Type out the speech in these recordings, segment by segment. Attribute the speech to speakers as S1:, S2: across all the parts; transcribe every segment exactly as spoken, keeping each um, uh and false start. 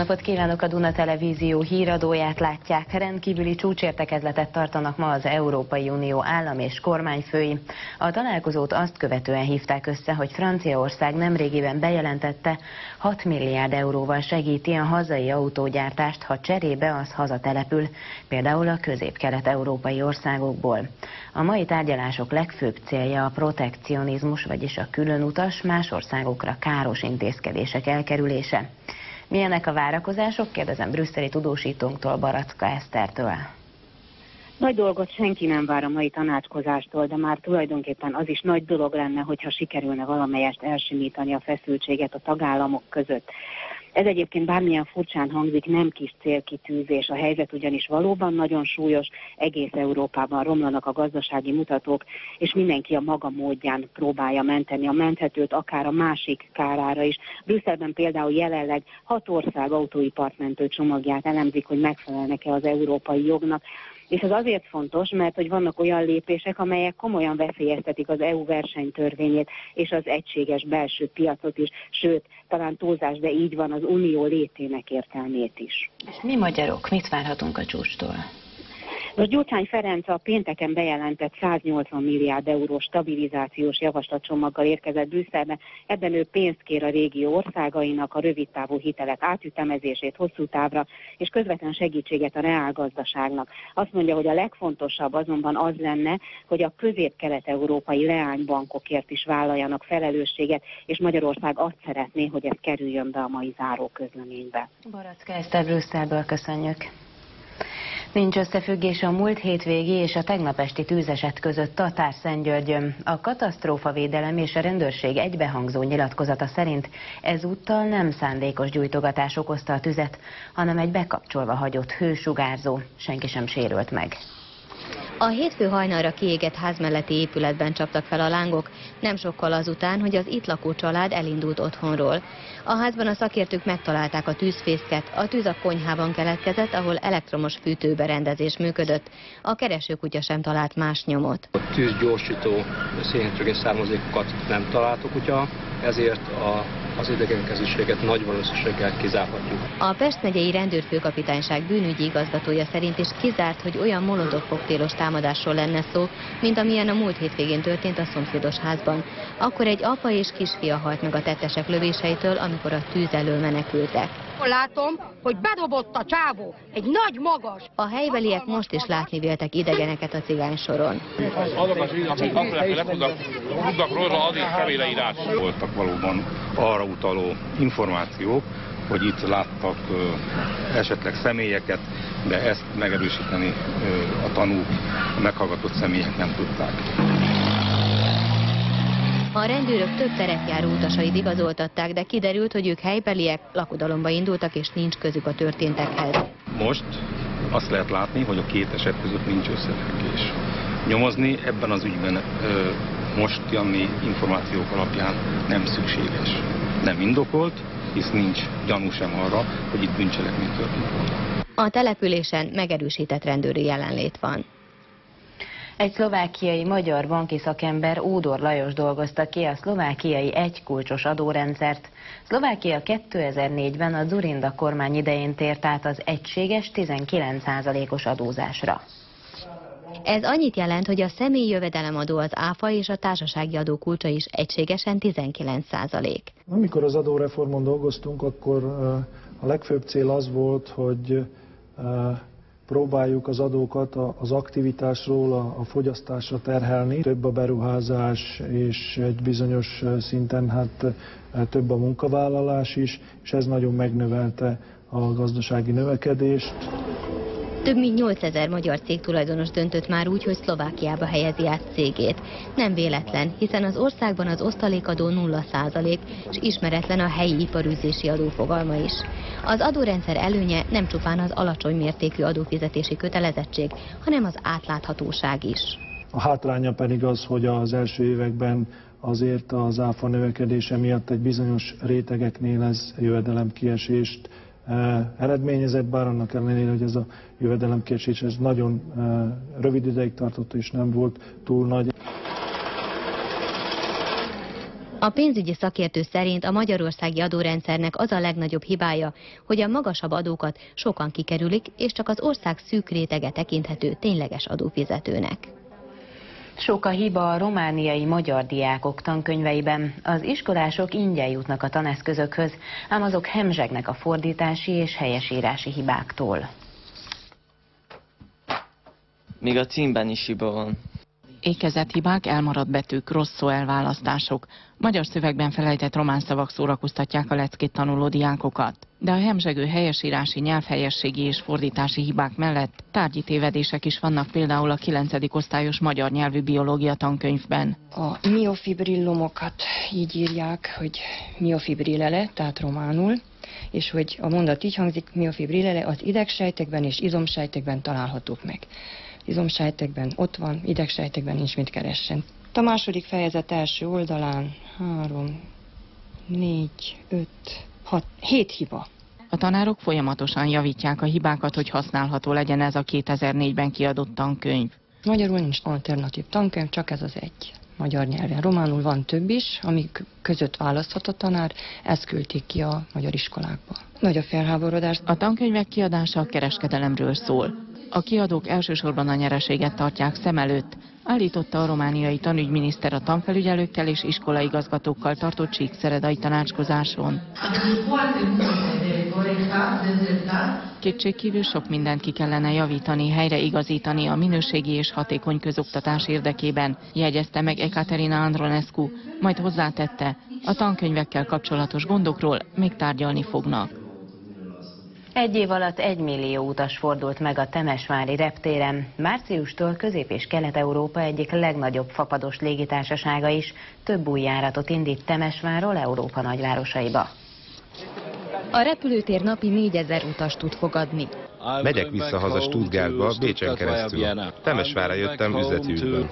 S1: napot kívánok! A Duna Televízió híradóját látják. Rendkívüli csúcsértekezletet tartanak ma az Európai Unió állam és kormányfői. A találkozót azt követően hívták össze, hogy Franciaország nemrégiben bejelentette, hat milliárd euróval segíti a hazai autógyártást, ha cserébe az hazatelepül, például a közép-kelet-európai országokból. A mai tárgyalások legfőbb célja a protekcionizmus, vagyis a különutas, más országokra káros intézkedések elkerülése. Milyenek a várakozások? Kérdezem brüsszeli tudósítónktól, Baracka Esztertől.
S2: Nagy dolgot senki nem vár a mai tanácskozástól, de már tulajdonképpen az is nagy dolog lenne, hogyha sikerülne valamelyest elsimítani a feszültséget a tagállamok között. Ez egyébként bármilyen furcsán hangzik, nem kis célkitűzés, a helyzet ugyanis valóban nagyon súlyos, egész Európában romlanak a gazdasági mutatók, és mindenki a maga módján próbálja menteni a menthetőt, akár a másik kárára is. Brüsszelben például jelenleg hat ország autóipartmentő csomagját elemzik, hogy megfelelnek-e az európai jognak. És ez azért fontos, mert hogy vannak olyan lépések, amelyek komolyan veszélyeztetik az é u versenytörvényét és az egységes belső piacot is, sőt, talán túlzás, de így van, az unió létének értelmét is.
S1: És mi magyarok, mit várhatunk a csúcstól?
S2: Most Gyurcsány Ferenc a pénteken bejelentett száznyolcvan milliárd eurós stabilizációs javaslatcsomaggal érkezett Brüsszelbe. Ebben ő pénzt kér a régió országainak, a rövidtávú hitelek átütemezését hosszú távra, és közvetlen segítséget a reálgazdaságnak. Azt mondja, hogy a legfontosabb azonban az lenne, hogy a közép-kelet-európai leánybankokért is vállaljanak felelősséget, és Magyarország azt szeretné, hogy ez kerüljön be a mai záróközleménybe.
S1: Baracka Eszter, Brüsszelből, köszönjük. Nincs összefüggés a múlt hétvégi és a tegnap esti tűzeset között Tatárszentgyörgyön. A katasztrófavédelem és a rendőrség egybehangzó nyilatkozata szerint ezúttal nem szándékos gyújtogatás okozta a tüzet, hanem egy bekapcsolva hagyott hősugárzó. Senki sem sérült meg.
S3: A hétfő hajnalra kiégett ház melletti épületben csaptak fel a lángok, nem sokkal azután, hogy az itt lakó család elindult otthonról. A házban a szakértők megtalálták a tűzfészket, a tűz a konyhában keletkezett, ahol elektromos fűtőberendezés működött. A keresőkutya sem talált más nyomot.
S4: A tűzgyorsító szénhidrogén származékokat nem talált a kutya, ezért a az idegenkezűséget nagy valószínűséggel kizárhatjuk.
S3: A Pest megyei rendőrfőkapitányság bűnügyi igazgatója szerint is kizárt, hogy olyan molotov koktélos támadásról lenne szó, mint amilyen a múlt hétvégén történt a szomszédos házban. Akkor egy apa és kisfia halt meg a tettesek lövéseitől, amikor a tűz elől menekültek.
S5: Látom, hogy bedobott a csávó, egy nagy magas.
S3: A helybeliek most is látni véltek idegeneket a cigány soron.
S6: Azok az ügyek, akik tudnak róla, az is kevére írás. Voltak valóban arra utaló információk, hogy itt láttak ö, esetleg személyeket, de ezt megerősíteni ö, a tanúk, a meghallgatott személyek nem tudták.
S3: A rendőrök több terepjáró utasait igazoltatták, de kiderült, hogy ők helybeliek, lakodalomba indultak és nincs közük a történtekhez.
S6: Most azt lehet látni, hogy a két eset között nincs összefüggés. Nyomozni ebben az ügyben ö, mostani információk alapján nem szükséges. Nem indokolt, hisz nincs gyanú sem arra, hogy itt bűncselekmény történt volna.
S3: A településen megerősített rendőri jelenlét van.
S1: Egy szlovákiai magyar banki szakember, Ódor Lajos dolgozta ki a szlovákiai egykulcsos adórendszert. Szlovákia kétezer-négyben a Dzurinda kormány idején tért át az egységes tizenkilenc százalékos adózásra.
S3: Ez annyit jelent, hogy a személyi jövedelemadó, az áfa és a társasági adó kulcsa is egységesen tizenkilenc százalék.
S7: Amikor az adóreformon dolgoztunk, akkor a legfőbb cél az volt, hogy próbáljuk az adókat az aktivitásról a fogyasztásra terhelni. Több a beruházás, és egy bizonyos szinten hát több a munkavállalás is, és ez nagyon megnövelte a gazdasági növekedést.
S3: Több mint nyolcezer magyar cég tulajdonos döntött már úgy, hogy Szlovákiába helyezi át cégét. Nem véletlen, hiszen az országban az osztalékadó nulla százalék, és ismeretlen a helyi iparűzési adó fogalma is. Az adórendszer előnye nem csupán az alacsony mértékű adófizetési kötelezettség, hanem az átláthatóság is.
S7: A hátránya pedig az, hogy az első években azért az áfa növekedése miatt egy bizonyos rétegeknél ez jövedelemkiesést eredményezett, bár annak ellenére, hogy ez a jövedelemkiesés ez nagyon rövid ideig tartott és nem volt túl nagy.
S3: A pénzügyi szakértő szerint a magyarországi adórendszernek az a legnagyobb hibája, hogy a magasabb adókat sokan kikerülik, és csak az ország szűk rétege tekinthető tényleges adófizetőnek.
S1: Sok a hiba a romániai magyar diákok tankönyveiben. Az iskolások ingyen jutnak a taneszközökhöz, ám azok hemzsegnek a fordítási és helyesírási hibáktól.
S8: Még a címben is hiba van.
S9: Ékezett hibák, elmaradt betűk, rossz szó elválasztások. Magyar szövegben felejtett román szavak szórakoztatják a leckét tanuló diákokat. De a hemzsegő helyesírási, nyelvhelyességi és fordítási hibák mellett tárgyi tévedések is vannak, például a kilencedik osztályos magyar nyelvű biológia tankönyvben.
S10: A miofibrillumokat így írják, hogy miofibrilele, tehát románul, és hogy a mondat így hangzik, miofibrilele az idegsejtekben és izomsejtekben találhatók meg. Izomsejtekben ott van, idegsejtekben nincs mit keressen. A második fejezet első oldalán három, négy, öt, hat, hét hiba.
S9: A tanárok folyamatosan javítják a hibákat, hogy használható legyen ez a kétezer-négyben kiadott tankönyv.
S10: Magyarul nincs alternatív tankönyv, csak ez az egy. Magyar nyelven. Románul van több is, amik között választhat a tanár, ezt küldték ki a magyar iskolákba. Nagy a felháborodás.
S9: A tankönyvek kiadása a kereskedelemről szól. A kiadók elsősorban a nyereséget tartják szem előtt, állította a romániai tanügyminiszter a tanfelügyelőkkel és iskolaigazgatókkal tartott csíkszeredai tanácskozáson. Kétségkívül sok mindent ki kellene javítani, helyreigazítani a minőségi és hatékony közoktatás érdekében, jegyezte meg Ekaterina Andronescu, majd hozzátette, a tankönyvekkel kapcsolatos gondokról még tárgyalni fognak.
S1: Egy év alatt egy millió utas fordult meg a temesvári reptéren. Márciustól Közép- és Kelet-Európa egyik legnagyobb fapados légitársasága is több új járatot indít Temesvárról Európa nagyvárosaiba.
S3: A repülőtér napi négyezer utast tud fogadni.
S11: Megyek vissza haza Stuttgartba, Bécsen keresztül. Temesvárra jöttem üzleti ügyben.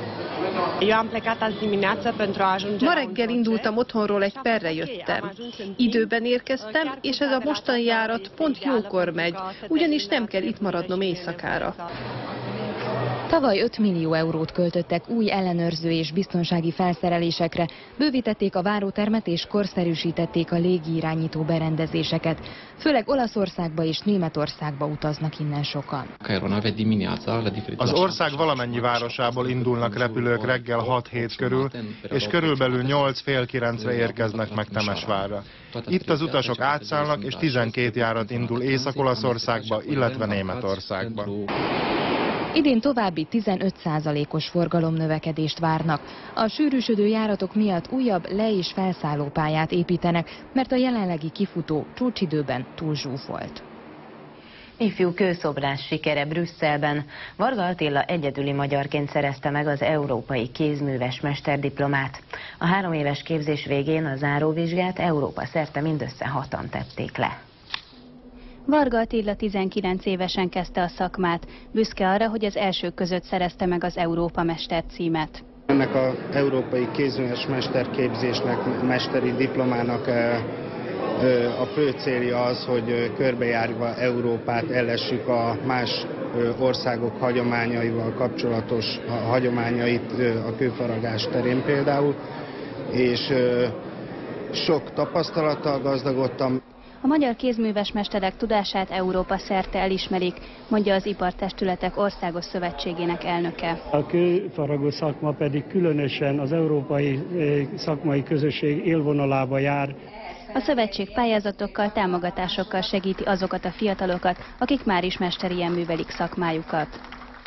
S12: Ma reggel indultam otthonról, egy perre jöttem. Időben érkeztem, és ez a mostani járat pont jókor megy, ugyanis nem kell itt maradnom éjszakára.
S3: Tavaly öt millió eurót költöttek új ellenőrző és biztonsági felszerelésekre, bővítették a várótermet és korszerűsítették a légiirányító berendezéseket. Főleg Olaszországba és Németországba utaznak innen sokan.
S13: Az ország valamennyi városából indulnak repülők reggel hat-hét körül, és körülbelül nyolc fél kilencre érkeznek meg Temesvárra. Itt az utasok átszállnak, és tizenkét járat indul Észak-Olaszországba, illetve Németországba.
S3: Idén további tizenöt százalékos forgalomnövekedést várnak. A sűrűsödő járatok miatt újabb le- és felszállópályát építenek, mert a jelenlegi kifutó csúcsidőben túl zsúfolt.
S1: Ifjú kőszobrás sikere Brüsszelben. Varga Attila egyedüli magyarként szerezte meg az európai kézműves mesterdiplomát. A három éves képzés végén a záróvizsgát Európa szerte mindössze hatan tették le.
S14: Varga Attila tizenkilenc évesen kezdte a szakmát, büszke arra, hogy az elsők között szerezte meg az Európa Mester címet.
S15: Ennek az európai kézműves mesterképzésnek, mesteri diplomának a fő célja az, hogy körbejárva Európát ellessük a más országok hagyományaival kapcsolatos hagyományait a kőfaragás terén például, és sok tapasztalattal gazdagodtam.
S14: A magyar kézműves mesterek tudását Európa szerte elismerik, mondja az Ipartestületek Országos Szövetségének elnöke.
S16: A kőfaragó szakma pedig különösen az európai szakmai közösség élvonalába jár.
S14: A szövetség pályázatokkal, támogatásokkal segíti azokat a fiatalokat, akik már is mesterien művelik szakmájukat.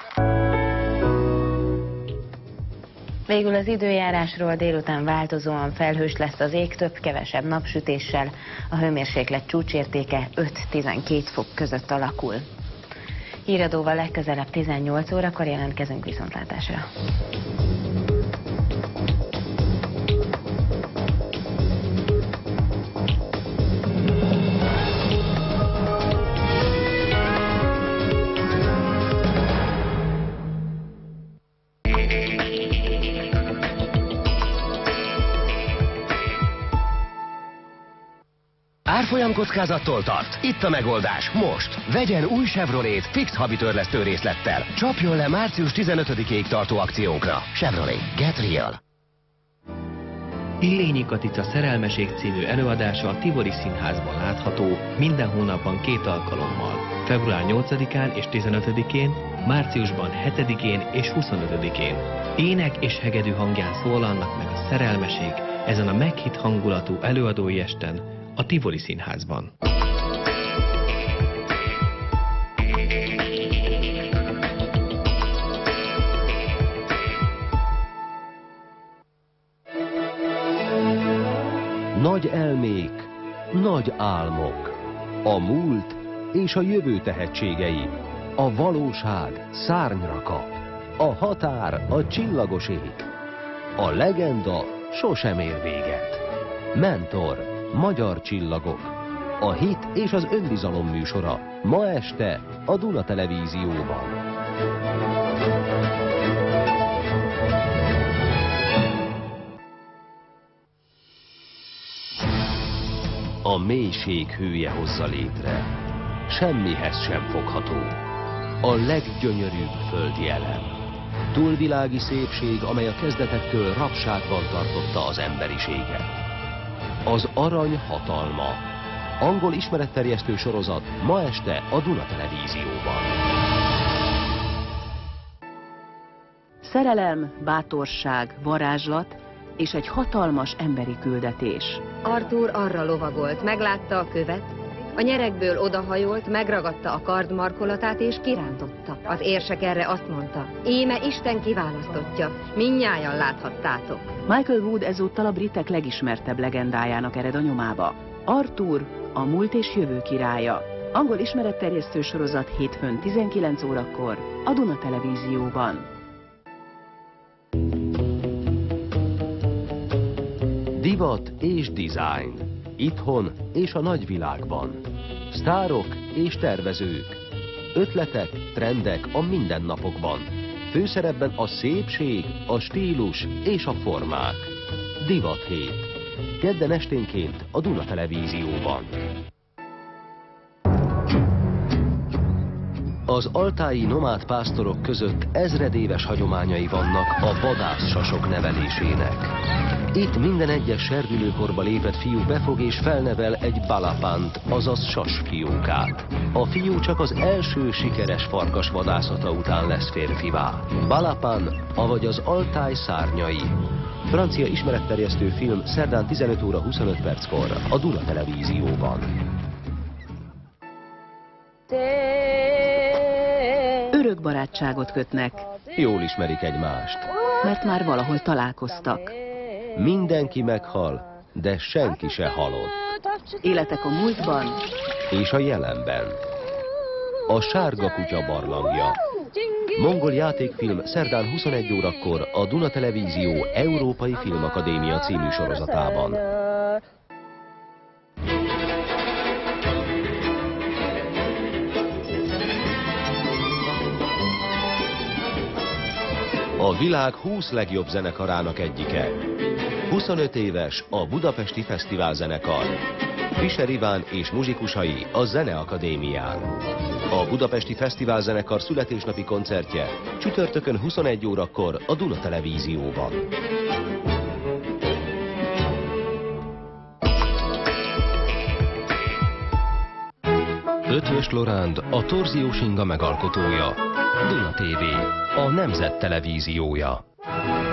S1: Végül az időjárásról: délután változóan felhős lesz az ég, több-kevesebb napsütéssel. A hőmérséklet csúcsértéke öt-tizenkét fok között alakul. Híradóval legközelebb tizennyolc órakor jelentkezünk, viszontlátásra.
S17: Árfolyam kockázattól tart? Itt a megoldás most. Vegyen új Chevrolet fix habitörlesztő részlettel. Csapjon le március tizenötödikéig tartó akciónkra. Chevrolet. Get real.
S18: Illényi Katica Szerelmeség című előadása a Tivoli Színházban látható minden hónapban két alkalommal. február nyolcadikán és tizenötödikén, márciusban hetedikén és huszonötödikén. Ének és hegedű hangján szólalnak meg a szerelmeség ezen a meghitt hangulatú előadói esten a Tivoli Színházban.
S17: Nagy elmék, nagy álmok, a múlt és a jövő tehetségei, a valóság szárnyra kap, a határ a csillagos ég, a legenda sosem ér véget. Mentor, magyar csillagok, a hit és az önbizalom műsora ma este a Duna Televízióban. A mélység hője hozza létre, semmihez sem fogható. A leggyönyörűbb földi elem. Túlvilági szépség, amely a kezdetektől rabságban tartotta az emberiséget. Az arany hatalma. Angol ismeretterjesztő sorozat ma este a Duna Televízióban.
S19: Szerelem, bátorság, varázslat és egy hatalmas emberi küldetés.
S20: Arthur arra lovagolt, meglátta a követ, a nyerekből odahajolt, megragadta a kard markolatát és kirántotta. Az érsek erre azt mondta, íme Isten kiválasztottja, mindnyájan láthattátok.
S19: Michael Wood ezúttal a britek legismertebb legendájának ered a nyomába. Arthur, a múlt és jövő királya. Angol ismeretterjesztő sorozat hétfőn tizenkilenc órakor a Duna Televízióban.
S17: Divat és design. Itthon és a nagyvilágban. Sztárok és tervezők. Ötletek, trendek a mindennapokban. Főszerepben a szépség, a stílus és a formák. Divat hét. Kedden esténként a Duna Televízióban. Az altái nomád pásztorok között ezredéves hagyományai vannak a vadászsasok nevelésének. Itt minden egyes serdülőkorba lépett fiú befog és felnevel egy balapánt, azaz sasfiókát. A fiú csak az első sikeres farkas vadászata után lesz férfivá. Balapán, avagy az altáj szárnyai. Francia ismeretterjesztő film szerdán tizenöt óra huszonöt perckor a Duna Televízióban.
S19: Örök barátságot kötnek.
S17: Jól ismerik egymást.
S19: Mert már valahol találkoztak.
S17: Mindenki meghal, de senki se halott.
S19: Életek a múltban
S17: és a jelenben. A Sárga kutya barlangja. Mongol játékfilm szerdán huszonegy órakor a Duna Televízió Európai Filmakadémia című sorozatában. A világ húsz legjobb zenekarának egyike. huszonöt éves a Budapesti Fesztivál zenekar. Fischer Iván és muzsikusai a Zeneakadémián. A Budapesti Fesztivál zenekar születésnapi koncertje csütörtökön huszonegy órakor a Duna Televízióban. Ötvös Loránd, a torziós inga megalkotója. Duna té vé, a Nemzet Televíziója.